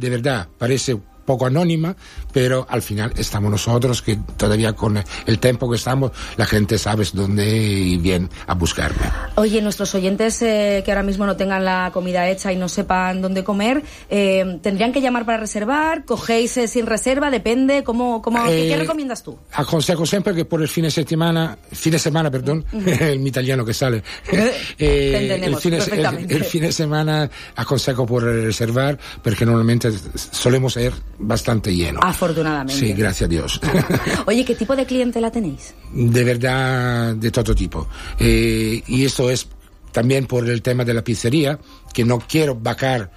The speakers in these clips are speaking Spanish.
de verdad parece poco anónima, pero al final estamos nosotros, que todavía con el tiempo que estamos, la gente sabe dónde viene a buscarme. Oye, nuestros oyentes que ahora mismo no tengan la comida hecha y no sepan dónde comer, ¿tendrían que llamar para reservar? ¿Cogéis sin reserva? Depende. ¿Qué recomiendas tú? Aconsejo siempre que por el fin de semana, el italiano que sale, entendemos perfectamente. El fin de semana aconsejo por reservar, porque normalmente solemos ser bastante lleno. Afortunadamente. Sí, gracias a Dios. Oye, ¿qué tipo de clientela tenéis? De verdad, de todo tipo. Y esto es también por el tema de la pizzería, que no quiero bajar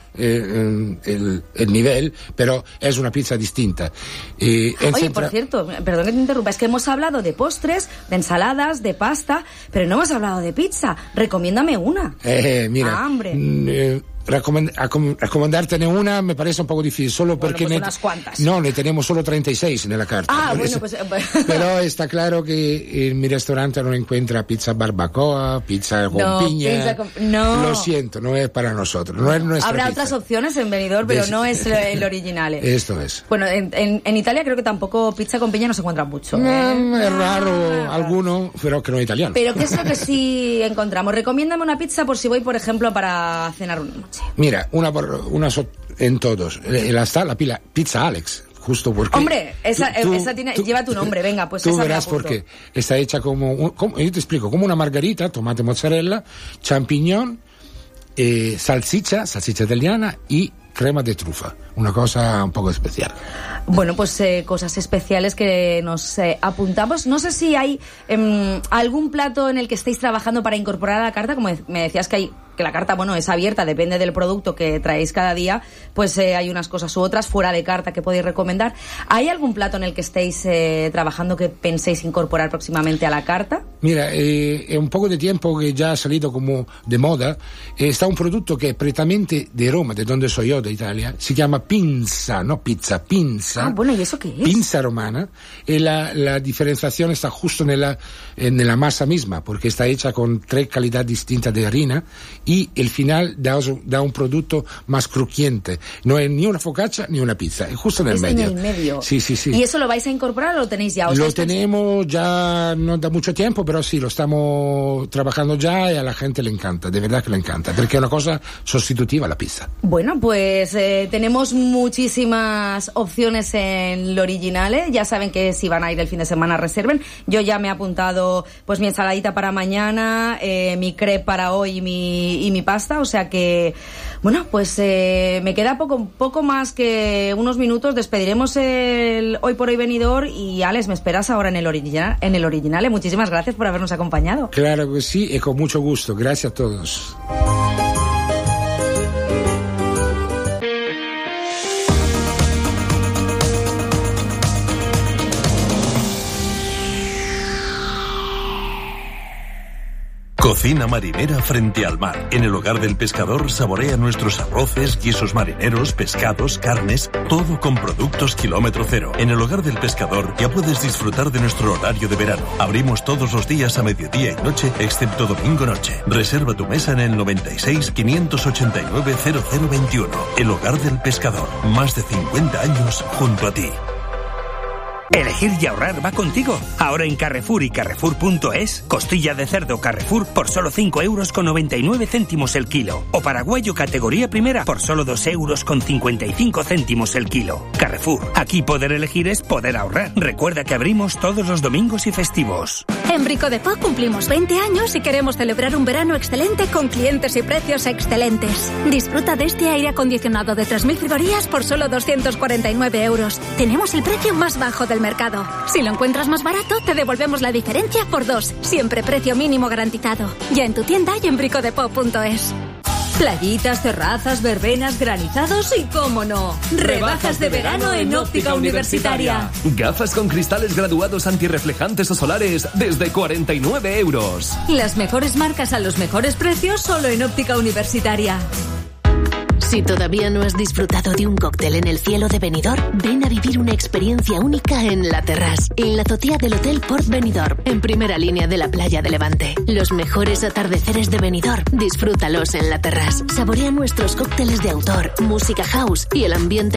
el nivel, pero es una pizza distinta. Oye, por cierto, perdón que te interrumpa, es que hemos hablado de postres, de ensaladas, de pasta, pero no hemos hablado de pizza. Recomiéndame una. Mira, hambre. Recomendarte una me parece un poco difícil, solo porque pues unas cuantas. No, ne tenemos solo 36 en la carta. Pero está claro que en mi restaurante no encuentra pizza barbacoa, pizza con piña. No. Lo siento, no es para nosotros, no es nuestra Habrá pizza. Otras opciones en Benidorm, pero no es el original. Esto es. Bueno, en Italia creo que tampoco pizza con piña no se encuentra mucho. Es raro alguno, pero que no es italiano. Pero ¿qué es lo que sí encontramos? Recomiéndame una pizza por si voy, por ejemplo, para cenar una noche. Mira, una en todos. Está la pizza Alex, justo porque... Hombre, esa lleva tu nombre, venga, pues tú esa verás porque está hecha como yo te explico, como una margarita, tomate, mozzarella, champiñón, salchicha italiana y crema de trufa. Una cosa un poco especial. Bueno, pues cosas especiales que nos apuntamos. No sé si hay algún plato en el que estéis trabajando para incorporar a la carta. Como me decías que la carta, bueno, es abierta, depende del producto que traéis cada día, pues hay unas cosas u otras fuera de carta que podéis recomendar. ¿Hay algún plato en el que estéis trabajando que penséis incorporar próximamente a la carta? Mira, un poco de tiempo que ya ha salido como de moda, está un producto que es precisamente de Roma, de donde soy yo, de Italia, se llama pinza, no pizza, pinza. Ah, bueno, ¿y eso qué es? Pinza romana, y la diferenciación está justo en la masa misma, porque está hecha con 3 calidades distintas de harina, y el final da un producto más crujiente. No es ni una focaccia ni una pizza, es justo en el medio. En el medio. Sí. ¿Y eso lo vais a incorporar o lo tenéis ya? Lo tenemos ya, no da mucho tiempo, pero sí, lo estamos trabajando ya y a la gente le encanta, de verdad que le encanta, porque es una cosa sustitutiva a la pizza. Bueno, pues tenemos muchísimas opciones en lo originale. Ya saben que si van a ir el fin de semana reserven. Yo ya me he apuntado pues mi ensaladita para mañana, mi crepe para hoy y mi pasta, o sea que bueno, pues me queda poco más que unos minutos. Despediremos el Hoy por Hoy Benidorm y Alex, me esperas ahora en el original. Muchísimas gracias por habernos acompañado. Claro que sí, y con mucho gusto. Gracias a todos. Cocina marinera frente al mar. En el Hogar del Pescador saborea nuestros arroces, guisos marineros, pescados, carnes, todo con productos kilómetro cero. En el Hogar del Pescador ya puedes disfrutar de nuestro horario de verano. Abrimos todos los días a mediodía y noche, excepto domingo noche. Reserva tu mesa en el 96 589 0021. El Hogar del Pescador. Más de 50 años junto a ti. Elegir y ahorrar va contigo. Ahora en Carrefour y Carrefour.es, costilla de cerdo Carrefour por solo 5,99 € el kilo. O paraguayo categoría primera por solo 2,55 € el kilo. Carrefour, aquí poder elegir es poder ahorrar. Recuerda que abrimos todos los domingos y festivos. En Brico de Po cumplimos 20 años y queremos celebrar un verano excelente con clientes y precios excelentes. Disfruta de este aire acondicionado de 3.000 frigorías por solo 249 €. Tenemos el precio más bajo del mercado. Si lo encuentras más barato, te devolvemos la diferencia por 2. Siempre precio mínimo garantizado. Ya en tu tienda y en bricodepo.es. Playitas, terrazas, verbenas, granizados y, cómo no, rebajas de verano en Óptica Universitaria. Gafas con cristales graduados antirreflejantes o solares desde 49 €. Las mejores marcas a los mejores precios solo en Óptica Universitaria. Si todavía no has disfrutado de un cóctel en el cielo de Benidorm, ven a vivir una experiencia única en La Terrasse, en la azotea del Hotel Port Benidorm, en primera línea de la playa de Levante. Los mejores atardeceres de Benidorm, disfrútalos en La Terrasse. Saborea nuestros cócteles de autor, música house y el ambiente